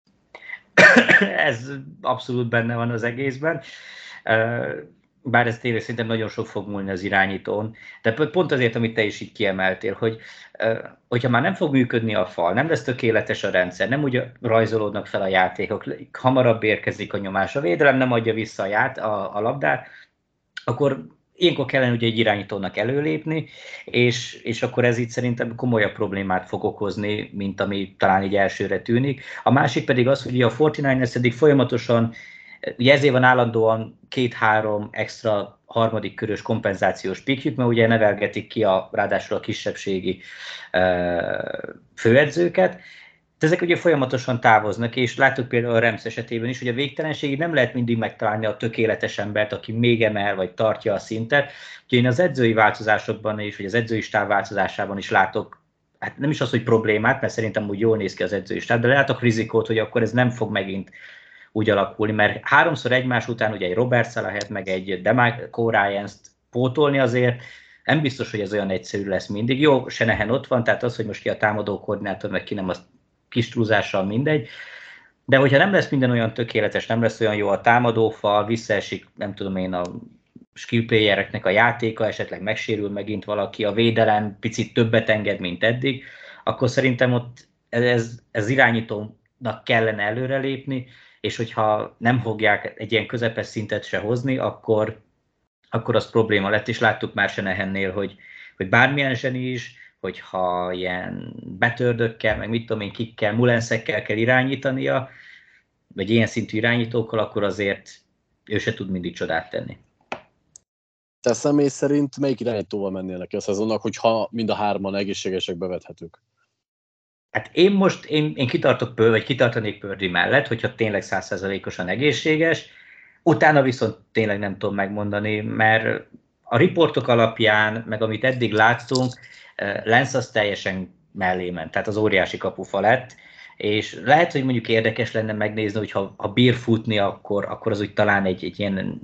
Ez abszolút benne van az egészben. Bár ez tényleg szerintem nagyon sok fog múlni az irányítón, de pont azért, amit te is így kiemeltél, hogyha már nem fog működni a fal, nem lesz tökéletes a rendszer, nem úgy rajzolódnak fel a játékok, hamarabb érkezik a nyomás, a védelem nem adja vissza a labdát, akkor ilyenkor kellene ugye egy irányítónak előlépni, és akkor ez itt szerintem komolyabb problémát fog okozni, mint ami talán így elsőre tűnik. A másik pedig az, hogy a 49ers eddig folyamatosan, ugye ezért van állandóan 2-3 extra harmadik körös kompenzációs pikjük, mert ugye nevelgetik ki ráadásul a kisebbségi főedzőket, ezek ugye folyamatosan távoznak, és láttuk például a Rams esetében is, hogy a végtelenségig nem lehet mindig megtalálni a tökéletes embert, aki még emel, vagy tartja a szintet. Úgyhogy én az edzői változásokban is, vagy az edzői stáb változásában is látok, hát nem is az, hogy problémát, mert szerintem úgy jól néz ki az edzői stáb, de látok rizikót, hogy akkor ez nem fog megint úgy alakulni, mert háromszor egymás után ugye egy Robert Salahet, meg egy DeMarco Ryans-t pótolni azért, nem biztos, hogy ez olyan egyszerű lesz mindig. Jó, Shanahan ott van, tehát az, hogy most ki a támadó koordinátor, meg ki nem, az kis trúzással mindegy, de hogyha nem lesz minden olyan tökéletes, nem lesz olyan jó a támadófal, visszaesik, nem tudom én, a skill playereknek a játéka, esetleg megsérül megint valaki, a védelem picit többet enged, mint eddig, akkor szerintem ott ez irányítónak kellene előrelépni, és hogyha nem fogják egy ilyen közepes szintet se hozni, akkor az probléma lett, és láttuk már Shanahannél, hogy bármilyen zseni is, hogyha ilyen betördökkel, meg mit tudom én, kikkel, mulenszekkel kell irányítania, vagy ilyen szintű irányítókkal, akkor azért ő se tud mindig csodát tenni. Te személy szerint melyik irányítóval mennél neki a szezonnak, hogyha mind a hárman egészségesek bevethetők? Hát én kitartanék Purdy mellett, hogyha tényleg 100%-osan egészséges, utána viszont tényleg nem tudom megmondani, mert a riportok alapján, meg amit eddig láttunk, Lance az teljesen mellé ment, tehát az óriási kapufa lett, és lehet, hogy mondjuk érdekes lenne megnézni, hogy ha bír futni, akkor az úgy talán egy ilyen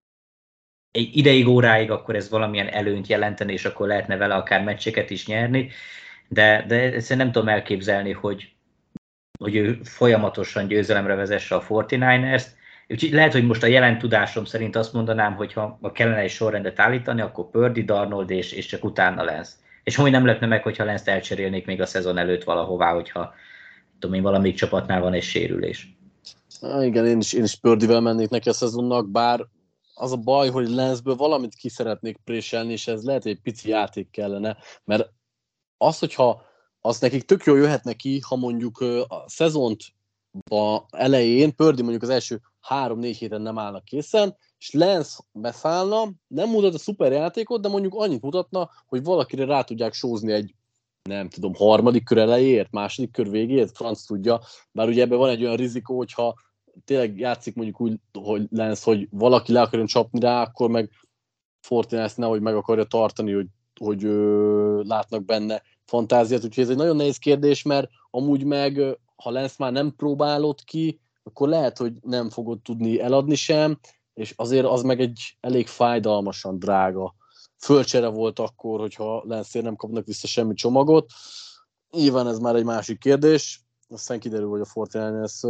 egy ideig, óráig, akkor ez valamilyen előnyt jelenteni, és akkor lehetne vele akár meccseket is nyerni, de ezt nem tudom elképzelni, hogy ő folyamatosan győzelemre vezesse a 49ers-t. Úgyhogy lehet, hogy most a jelen tudásom szerint azt mondanám, hogy ha kellene egy sorrendet állítani, akkor Purdy, Darnold és csak utána Lance. És amúgy nem lepne meg, hogyha Lance-t elcserélnék még a szezon előtt valahová, hogyha tudom én, valamelyik csapatnál van egy sérülés. Igen, én is Purdyvel mennék neki a szezonnak, bár az a baj, hogy Lance-ből valamit ki szeretnék préselni, és ez lehet, hogy egy pici játék kellene, mert az, hogyha az nekik tök jól jöhet neki, ha mondjuk a szezont elején Purdy mondjuk az első 3-4 héten nem állnak készen, és Lance beszállna, nem mutat a szuper játékot, de mondjuk annyit mutatna, hogy valakire rá tudják sózni egy, nem tudom, harmadik kör elejéért, második kör végéért, franc tudja, bár ugye ebben van egy olyan rizikó, hogyha tényleg játszik mondjuk úgy, hogy Lance, hogy valaki le akarjon csapni rá, akkor meg Fortinet nehogy meg akarja tartani, hogy látnak benne fantáziát, úgyhogy ez egy nagyon nehéz kérdés, mert amúgy meg, ha Lance már nem próbálod ki, akkor lehet, hogy nem fogod tudni eladni sem, és azért az meg egy elég fájdalmasan drága földcsere volt akkor, hogyha Lance-ért nem kapnak vissza semmi csomagot. Nyilván ez már egy másik kérdés, aztán kiderül, hogy a Fortiners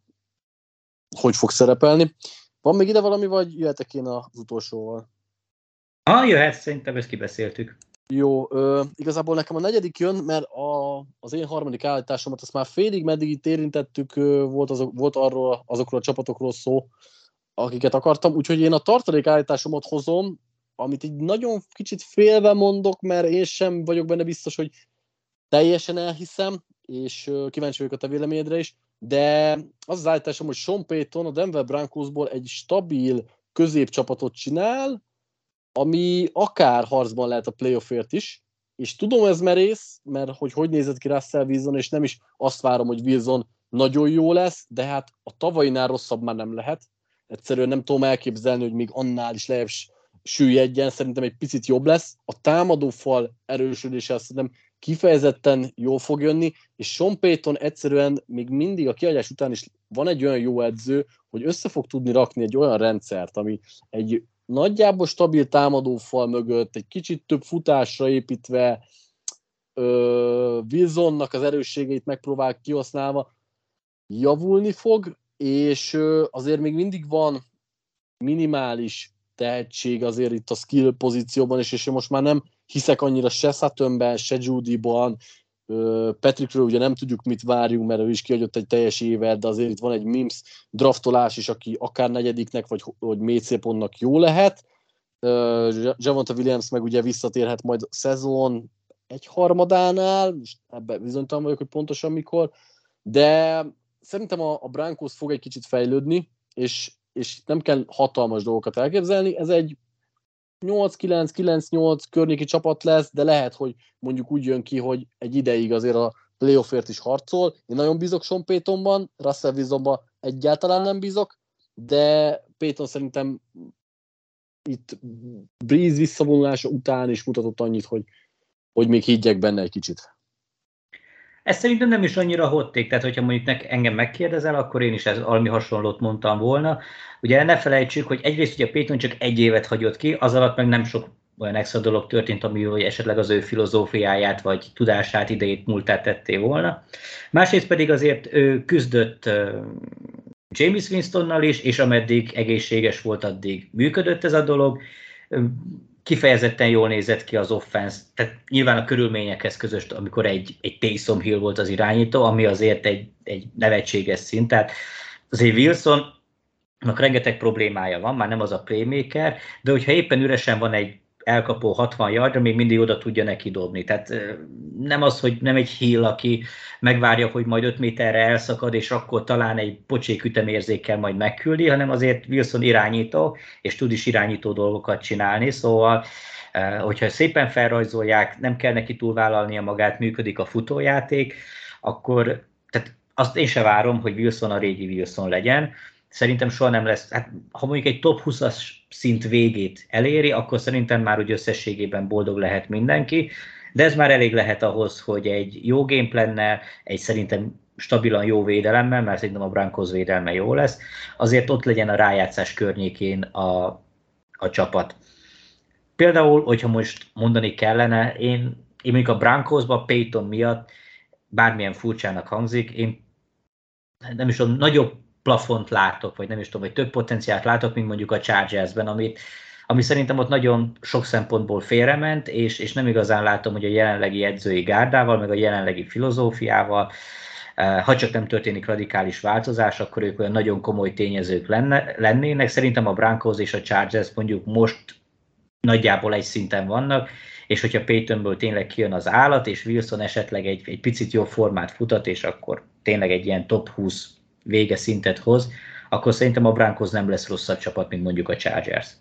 hogy fog szerepelni. Van még ide valami, vagy jöhetek én az utolsóval? Jöhet, szerintem ezt kibeszéltük. Jó, igazából nekem a negyedik jön, mert az én harmadik állításomat azt már félig meddig itt érintettük, volt arról, azokról a csapatokról szó, akiket akartam, úgyhogy én a tartalék állításomat hozom, amit így nagyon kicsit félve mondok, mert én sem vagyok benne biztos, hogy teljesen elhiszem, és kíváncsi vagyok a te véleményedre is, de az állításom, hogy Sean Payton a Denver Broncosból egy stabil középcsapatot csinál, ami akár harcban lehet a playoffért is, és tudom ez merész, mert hogy nézett ki Russell Wilson, és nem is azt várom, hogy Wilson nagyon jó lesz, de hát a tavalyinál rosszabb már nem lehet. Egyszerűen nem tudom elképzelni, hogy még annál is lejjebb süllyedjen, szerintem egy picit jobb lesz. A támadófal erősödése azt szerintem kifejezetten jól fog jönni, és Sean Payton egyszerűen még mindig a kiadás után is van egy olyan jó edző, hogy össze fog tudni rakni egy olyan rendszert, ami egy nagyjából stabil támadófal mögött, egy kicsit több futásra építve, Wilsonnak az erősségeit megpróbál kihasználva javulni fog, és azért még mindig van minimális tehetség azért itt a skill pozícióban, és én most már nem hiszek annyira se Suttonben, se Judyban, Patrickről ugye nem tudjuk, mit várjunk, mert ő is kiadott egy teljes évet, de azért itt van egy Mims draftolás is, aki akár negyediknek, vagy mécéponnak jó lehet. Javonte Williams meg ugye visszatérhet majd a szezon egy harmadánál, most ebben bizonytalan vagyok, hogy pontosan mikor, de szerintem a Broncos fog egy kicsit fejlődni, és nem kell hatalmas dolgokat elképzelni, ez egy 8-9-9-8 környéki csapat lesz, de lehet, hogy mondjuk úgy jön ki, hogy egy ideig azért a playoffért is harcol. Én nagyon bízok Sean Paytonban, Russell Wilsonban egyáltalán nem bízok, de Payton szerintem itt Breeze visszavonulása után is mutatott annyit, hogy még higgyek benne egy kicsit. Ez szerintem nem is annyira hot take, tehát hogyha mondjuk engem megkérdezel, akkor én is valami hasonlót mondtam volna. Ugye ne felejtsük, hogy egyrészt ugye Payton csak 1 évet hagyott ki, az alatt meg nem sok olyan extra dolog történt, ami hogy esetleg az ő filozófiáját vagy tudását, idejét, múltát tetté volna. Másrészt pedig azért ő küzdött Jameis Winstonnal is, és ameddig egészséges volt, addig működött ez a dolog. Kifejezetten jól nézett ki az offense, tehát nyilván a körülményekhez közös, amikor egy Taysom Hill volt az irányító, ami azért egy nevetséges szint, tehát azért Wilsonnak rengeteg problémája van, már nem az a playmaker, de hogyha éppen üresen van egy elkapó 60 yardra, még mindig oda tudja neki dobni. Tehát nem az, hogy nem egy Hill, aki megvárja, hogy majd 5 méterre elszakad, és akkor talán egy pocsék ütemérzékkel majd megküldi, hanem azért Wilson irányító, és tud is irányító dolgokat csinálni, szóval hogyha szépen felrajzolják, nem kell neki túlvállalnia magát, működik a futójáték, akkor tehát azt én se várom, hogy Wilson a régi Wilson legyen. Szerintem soha nem lesz, hát ha mondjuk egy top 20-as szint végét eléri, akkor szerintem már úgy összességében boldog lehet mindenki, de ez már elég lehet ahhoz, hogy egy jó gameplannel, egy szerintem stabilan jó védelemmel, mert szerintem a Broncos védelme jó lesz, azért ott legyen a rájátszás környékén a csapat. Például, hogyha most mondani kellene, én mondjuk a Broncosban Payton miatt, bármilyen furcsának hangzik, én nem is tudom, nagyobb plafont látok, vagy nem is tudom, vagy több potenciált látok, mint mondjuk a Chargersben, ami szerintem ott nagyon sok szempontból félrement, és nem igazán látom, hogy a jelenlegi edzői gárdával, meg a jelenlegi filozófiával, ha csak nem történik radikális változás, akkor ők olyan nagyon komoly tényezők lennének. Szerintem a Broncos és a Chargers mondjuk most nagyjából egy szinten vannak, és hogyha Paytonből tényleg kijön az állat, és Wilson esetleg egy picit jobb formát futat, és akkor tényleg egy ilyen top 20 vége szintet hoz, akkor szerintem a Broncos nem lesz rosszabb csapat, mint mondjuk a Chargers.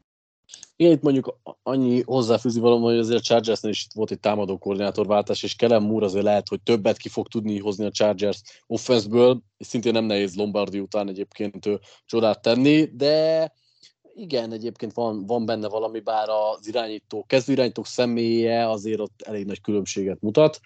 Én itt mondjuk annyi hozzáfűzni valami, hogy azért a Chargersnél is volt egy támadó koordinátorváltás, és Kellen Moore azért lehet, hogy többet ki fog tudni hozni a Chargers offense-ből, és szintén nem nehéz Lombardi után egyébként csodát tenni, de igen, egyébként van benne valami, bár az kezdőirányítók személye azért ott elég nagy különbséget mutat.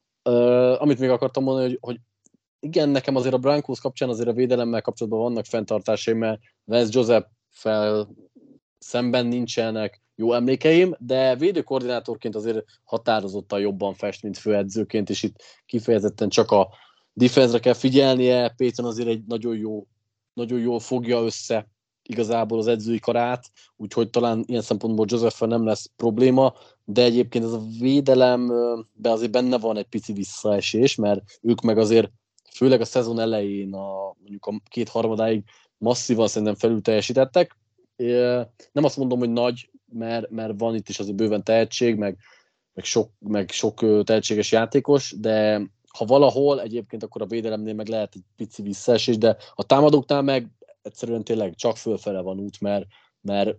Amit még akartam mondani, hogy igen, nekem azért a Broncos kapcsán azért a védelemmel kapcsolatban vannak fenntartásaim, mert Vance Joseph-fel szemben nincsenek jó emlékeim, de védőkoordinátorként azért határozottan jobban fest, mint főedzőként, és itt kifejezetten csak a defense-re kell figyelnie. Payton azért egy nagyon jól fogja össze igazából az edzői karát, úgyhogy talán ilyen szempontból Joseph-fel nem lesz probléma, de egyébként ez a védelemben azért benne van egy pici visszaesés, mert ők meg azért főleg a szezon elején, mondjuk a 2/3 masszívan szerintem felül teljesítettek. Nem azt mondom, hogy nagy, mert van itt is azért bőven tehetség, meg sok tehetséges játékos, de ha valahol egyébként, akkor a védelemnél meg lehet egy pici visszaesés, de a támadóknál meg egyszerűen tényleg csak fölfele van út, mert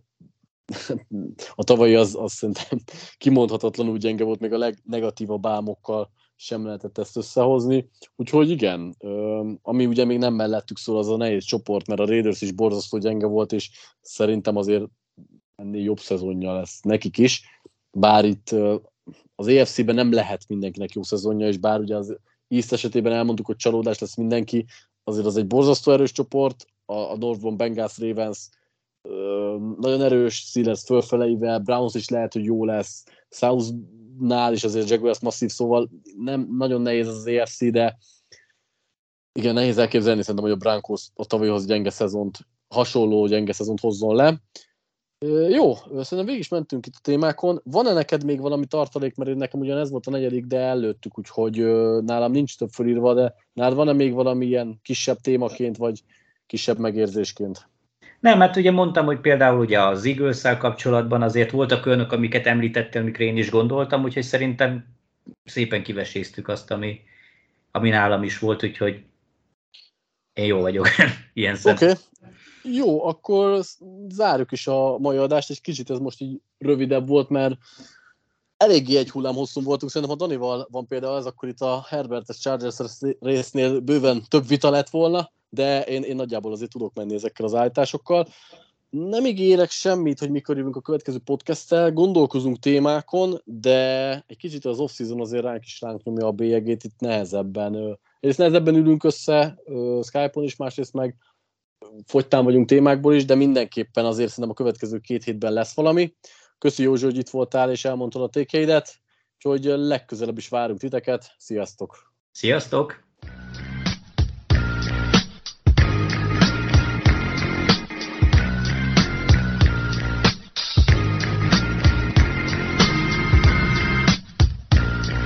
a tavalyi az szerintem kimondhatatlanul gyenge volt, még a legnegatívabb álmokkal sem lehetett ezt összehozni. Úgyhogy igen, ami ugye még nem mellettük szól, az a nehéz csoport, mert a Raiders is borzasztó gyenge volt, és szerintem azért ennél jobb szezonja lesz nekik is. Bár itt az AFC-ben nem lehet mindenkinek jó szezonja, és bár ugye az East esetében elmondtuk, hogy csalódás lesz mindenki, azért az egy borzasztó erős csoport, a Northbound Bengals, Ravens nagyon erős, Steelers fölfeleivel, Browns is lehet, hogy jó lesz, Southnál is azért Jaguars masszív, szóval nem nagyon nehéz az AFC, de igen, nehéz elképzelni szerintem, hogy a Broncos a tavalyhoz hasonló gyenge szezont hozzon le. Jó, szerintem végig is mentünk itt a témákon. Van-e neked még valami tartalék, mert nekem ugyan ez volt a 4., de előttük, úgyhogy nálam nincs több fölírva, de nálad van-e még valami ilyen kisebb témaként, vagy kisebb megérzésként? Nem, hát ugye mondtam, hogy például ugye az Eagles-szel kapcsolatban azért voltak olyanok, amiket említettem, amikre én is gondoltam, úgyhogy szerintem szépen kiveséztük azt, ami nálam is volt, úgyhogy én jó vagyok ilyen szemben. Oké. Jó, akkor zárjuk is a mai adást, és kicsit ez most így rövidebb volt, mert eléggé egy hullám hosszú voltunk, szerintem ha Danival van például ez, akkor itt a Herbertes Chargers résznél bőven több vita lett volna, de én nagyjából azért tudok menni ezekkel az állításokkal. Nem ígérek semmit, hogy mikor jövünk a következő podcasttel, gondolkozunk témákon, de egy kicsit az off-season azért ránk nyomja a bélyegét, itt nehezebben ülünk össze Skype-on is, másrészt meg fogytán vagyunk témákból is, de mindenképpen azért szerintem a következő 2 hétben lesz valami. Köszi Józsi, hogy itt voltál és elmondtad a tékeidet, úgyhogy legközelebb is várunk titeket. Sziasztok! Sziasztok!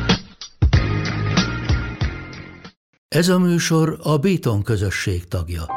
Ez a műsor a Béton közösség tagja.